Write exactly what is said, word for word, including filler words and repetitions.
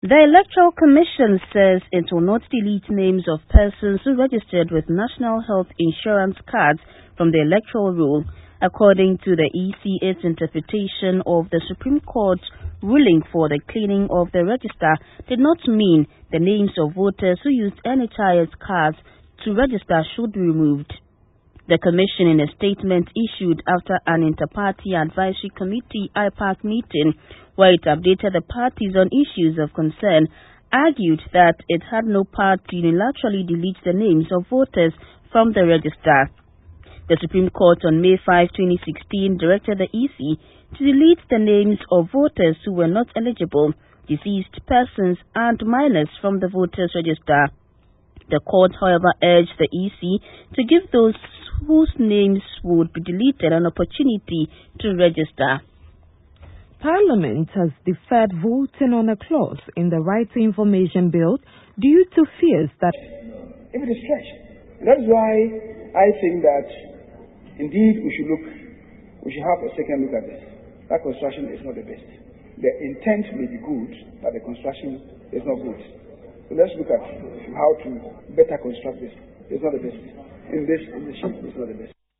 The Electoral Commission says it will not delete names of persons who registered with National Health Insurance cards from the electoral roll. According to the E C, its interpretation of the Supreme Court's ruling for the cleaning of the register did not mean the names of voters who used N H I S cards to register should be removed. The Commission, in a statement issued after an Inter-Party Advisory Committee I PAC meeting where it updated the parties on issues of concern, argued that it had no power to unilaterally delete the names of voters from the register. The Supreme Court on May fifth, twenty sixteen directed the E C to delete the names of voters who were not eligible, deceased persons and minors from the voters register. The court, however, urged the E C to give those whose names would be deleted an opportunity to register. Parliament has deferred voting on a clause in the Right to Information Bill due to fears that if it is stretched. That is why I think that indeed we should look, we should have a second look at this. That construction is not the best. The intent may be good, but the construction is not good. So let's look at how to better construct this. It's not the best. In this, in this shape, it's not the best.